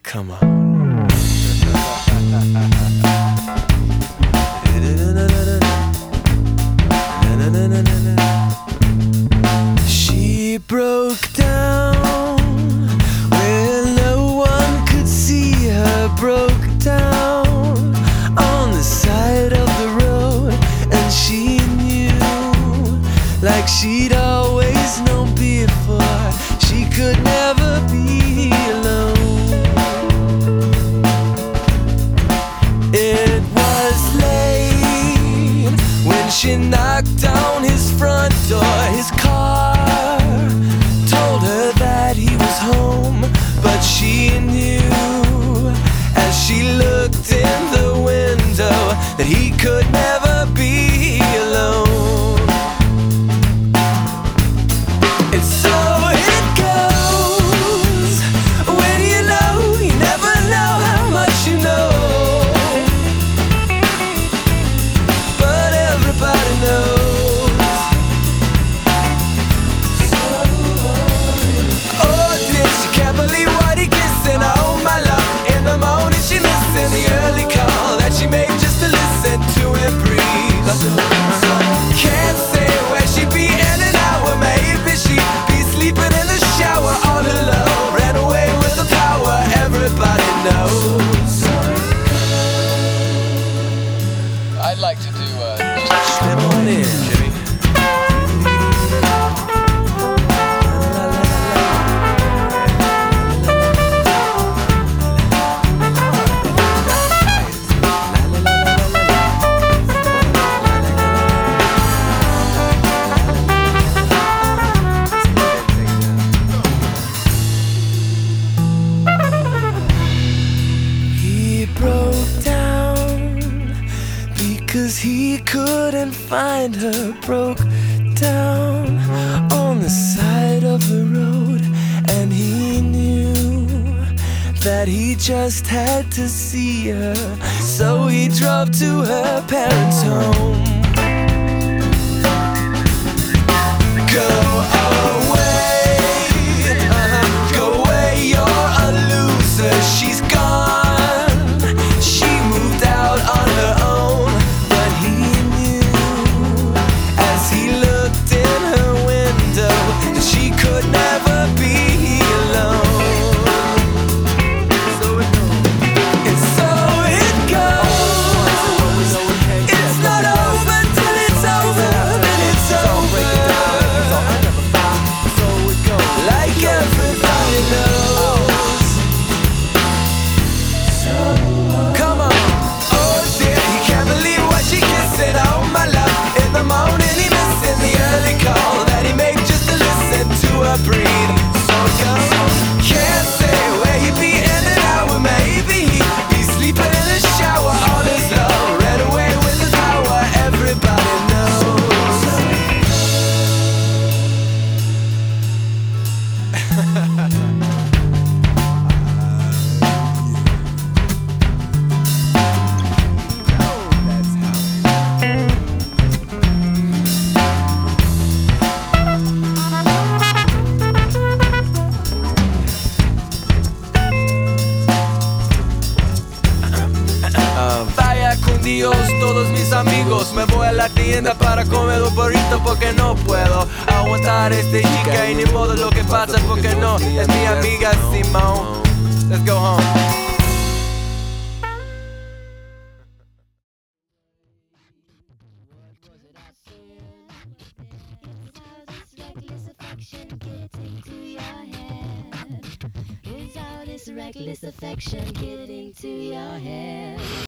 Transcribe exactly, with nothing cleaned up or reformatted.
Come on. She broke down where no one could see her, broke down on the side of the road, and she knew, like she'd always known before, she could never be alone. It was late when she knocked on his front door. His car told her that he was home, but she knew as she looked in the window that he could never be alone. And so it goes, when you know, you never know how much you know, but everybody knows. Oh, this, she can't believe what he kissing. Oh, my love, in the morning she missing the early call that she made just to listen to him breathe. Can't say where she be in and out, where maybe she be sleeping in the shower all alone. Ran away with the power, everybody knows. I'd like to do uh Step on in, Jimmy. He broke down because he couldn't find her, broke down on the side of the road, and he knew that he just had to see her, so he drove to her parents' home. Go away, uh-huh. Go away, you're a loser. She's gone, she moved out on her own, but he knew as he looked in her window that she could never be alone. And so it goes, it's not over till it's over, then it's over, like everybody knows. Come on, oh dear, he can't believe what she kissing. Oh my love, in the morning he missing the early call that he made just to listen to her breathe. So it goes, can't say where he be in and out, where maybe he be sleeping in the shower all his love. Ran away with his power, everybody knows. Vaya con Dios, todos mis amigos. Me voy a la tienda para comer los burritos porque no puedo aguantar este chica y ni modo lo que pasa porque no es mi amiga Simone. Let's go home. Reckless affection get into your head.